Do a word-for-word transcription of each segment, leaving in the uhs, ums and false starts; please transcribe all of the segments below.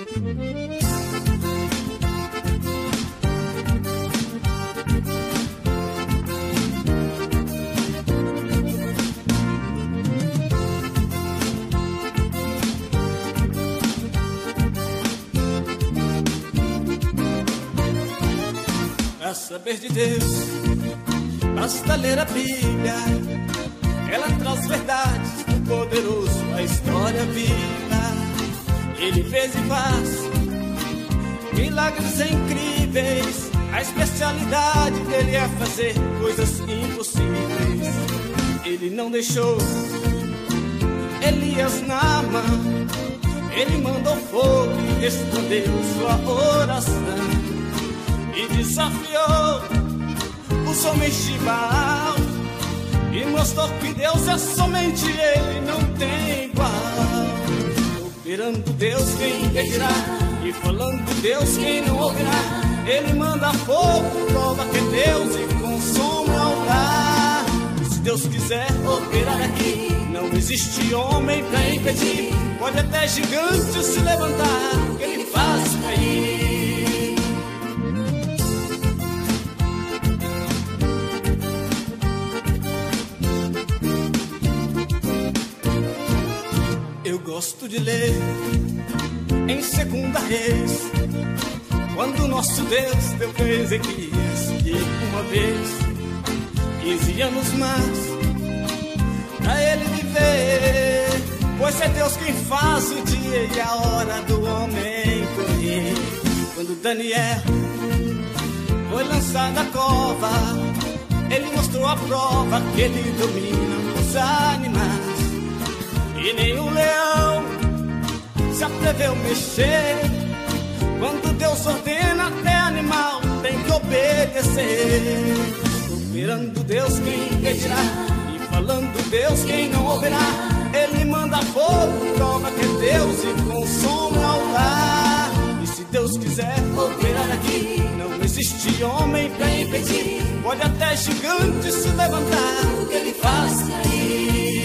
Pra saber de Deus, basta ler a Bíblia. Ela traz verdades do poderoso, a história viva. Ele fez e faz milagres incríveis. A especialidade dele é fazer coisas impossíveis. Ele não deixou Elias na mão. Ele mandou fogo e respondeu sua oração. E desafiou os homens de Baal e mostrou que Deus é somente Ele, não tem igual. Operando Deus quem dirá, e falando Deus quem não ouvirá. Ele manda fogo, prova que é Deus e consome o altar. E se Deus quiser operar aqui, não existe homem pra impedir. Pode até gigante se levantar, que Ele faz cair. Eu gosto de ler em Segunda Reis, quando nosso Deus deu pra Ezequias e uma vez, quinze anos mais pra ele viver. Pois é Deus quem faz o dia e a hora do homem correr. Quando Daniel foi lançado da cova, ele mostrou a prova que ele domina os animais. E nem o leão se atreveu a mexer. Quando Deus ordena, até animal tem que obedecer. Operando Deus quem pedirá, e falando Deus quem não ouvirá. Ele manda fogo, prova que é Deus e consome o altar. E se Deus quiser operar aqui, não existe homem pra impedir. Pode até gigante se levantar, o que Ele faz cair.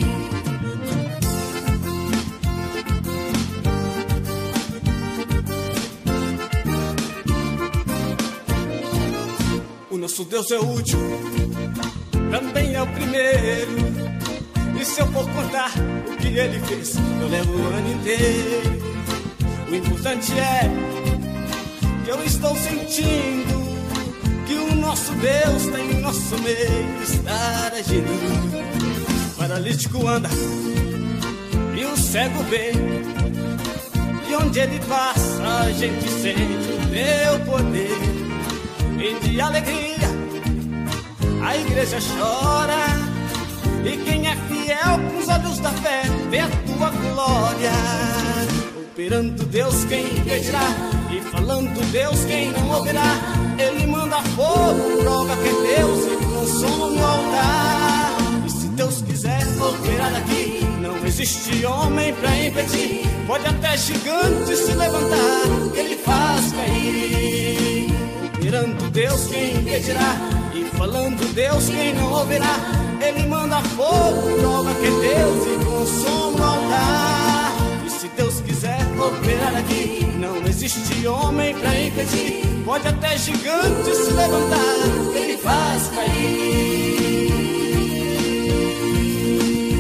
O nosso Deus é útil, também é o primeiro. E se eu for contar o que Ele fez, eu levo o ano inteiro. O importante é que eu estou sentindo que o nosso Deus está em nosso meio, está agindo. O paralítico anda e o cego vê, e onde Ele passa a gente sente o teu poder. E de alegria a igreja chora, e quem é fiel com os olhos da fé vê a tua glória. Operando Deus quem pedirá, e falando Deus quem não ouvirá. Ele manda fogo, prova que é Deus e consome o altar. E se Deus quiser operar aqui, não existe homem pra impedir. Pode até gigante se levantar, Ele faz cair. Operando Deus quem pedirá, e falando Deus quem não ouvirá. Ele manda fogo, prova que é Deus e consome o altar. E se Deus quiser operar aqui, não existe homem pra impedir. Pode até gigante se levantar, Ele faz cair.